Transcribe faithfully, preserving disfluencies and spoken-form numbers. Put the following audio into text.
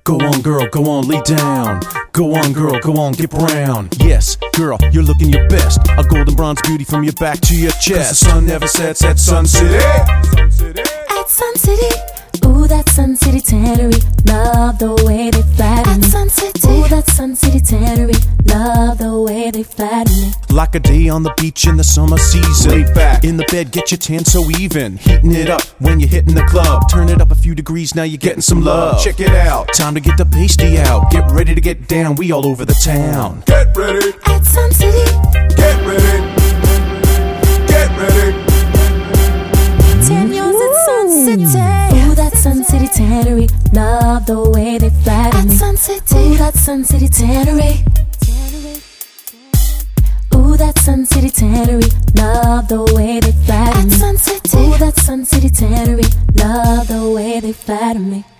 Go on, girl, go on, lay down. Go on, girl, go on, get brown. Yes, girl, you're looking your best. A golden bronze beauty from your back to your chest. 'Cause the sun never sets at Sun City. At Sun City, ooh, that Sun City tannery. Love the way they flatter me. At Sun City, ooh, that Sun City tannery. Love the way they flatter me. Like a day on the beach in the summer season. Lay back in the bed, get your tan so even. Heating it up when you're hitting the club. Turn it up a few degrees, now you're getting some love. Check it out, time to get the pasty out. Get ready to get down, we all over the town. Get ready at Sun City. Get ready. Get ready. Tan yours at Sun City. Ooh, that Sun City tannery. Love the way they flatter me. At Sun City. Ooh, that Sun City tannery. Ooh, that Sun City tannery. Love the way they flatter me. At Sun City. Ooh, that Sun City tannery. Love the way they flatter me.